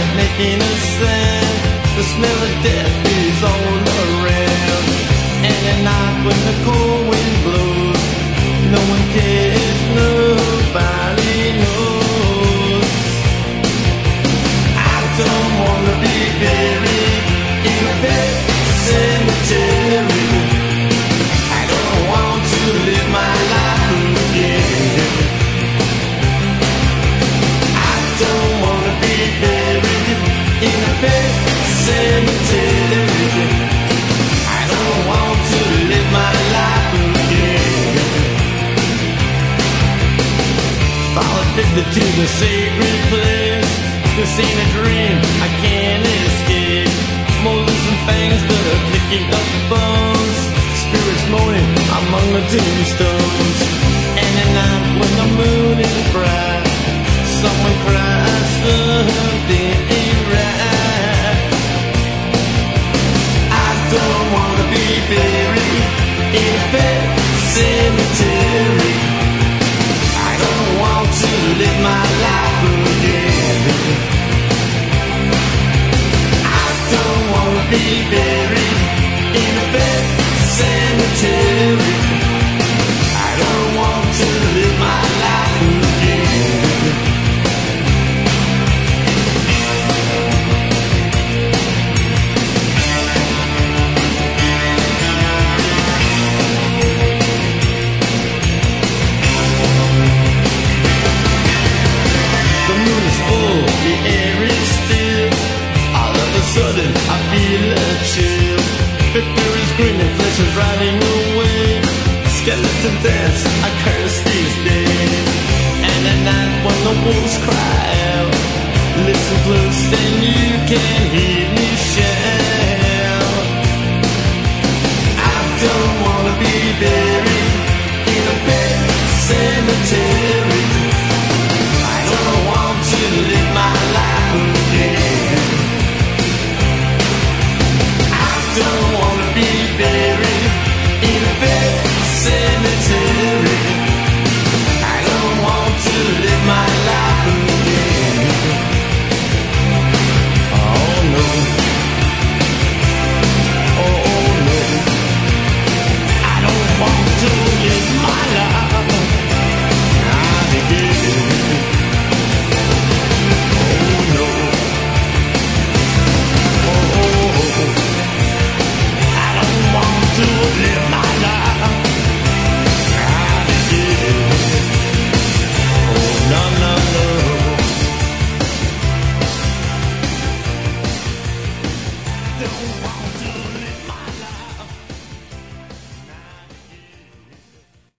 making a sound. The smell of death is all around. And at night when the cold wind blows, no one cares, nobody knows. I don't wanna be buried in a pet cemetery. I don't want to live my life again. I don't wanna be buried in a pet cemetery. I don't want to live my life again. Fall addicted to the sacred place. This ain't a dream, I can't escape. Molars and fangs that are picking up bones. Spirits moaning among the tombstones. And at night when the moon is bright, someone cries something ain't right. I don't wanna be buried in a pet cemetery. I don't want to live my life again. I don't wanna be buried in a pet cemetery. I don't want to live my life again. The moon is full, the air is still. All of a sudden I feel a chill. Victor is grinning, flesh is riding away. Skeleton dance, I curse these days. And at night when the wolves cry out, listen close and you can hear me shout. I don't wanna be buried in a pet cemetery. I don't want to live my life again. I don't wanna be buried in a pet cemetery. I don't want to live my life again. Oh no. Oh no. I don't want to live my life again. Oh no. Oh, I don't want to live my life again. Oh no, no, no. Don't want